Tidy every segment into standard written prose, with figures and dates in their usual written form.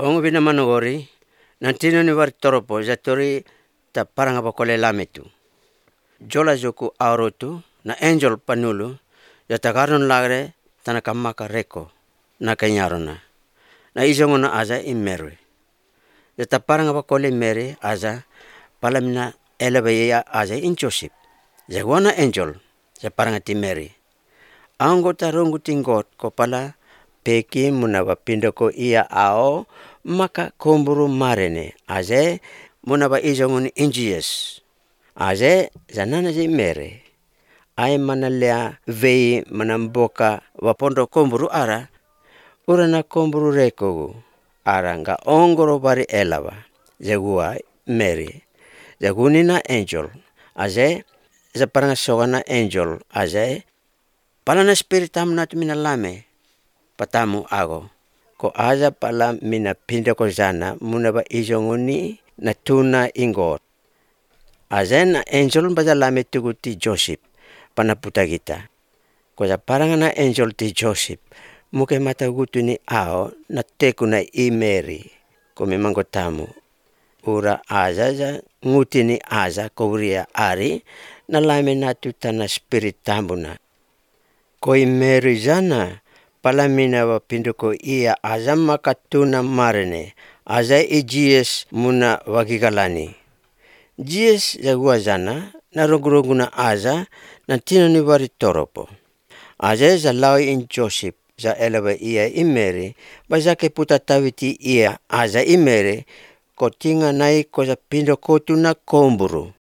Ongo binamanogori, nantino ni wari toropo, zatori ta paranga bakole lametu. Jola joku aurotu, na angel panulu, yatakaron lagre, tanakamaka reko, na kanyarona. Na izongona aza imerwe. Yata paranga bakole mere aza, palamina elebaya aza in Joseph. Zagwana angel, ya paranga ti Mary. Anggota rongu tinggot kopala peki munaba pindoko ia ao maka komburu marene aze munaba izongoni injies. Aze zanana zi mere. Ai manalea vei manamboka wapondo komburu ara urana komburu reko ara nga ongoro bari elawa. Zagua Mary. Zagunina angel. Aze zaparanga sogana angel aze palana spiritam nat mina lame patamu ago ko aza pala mina pinda ko zana munaba izongoni na tuna ingot azen angel baza lame tuguti Joseph pana puta kita ko za paranga na angel ti Joseph muke mata gutuni ao na tekuna I Mary ko memangko tamu ura aza za ngutini aza kouria ari na lame natu tana spirit tambuna ko I Mary zana palamina wa pinduko ia aza makatuna marene aza I Jesus muna wagigalani Jesus zagua zana na roguroguna aza na tino ni wari toropo aza za lawi in Joseph za elewa ia I Mary bazake puta tawiti ia aza I Mary ko tinga nai ko za pindoko tuna komburu.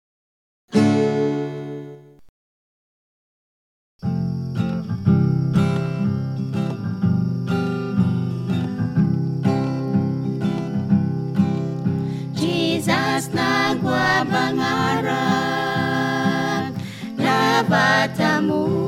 Jesus nagwa bangaran labatamu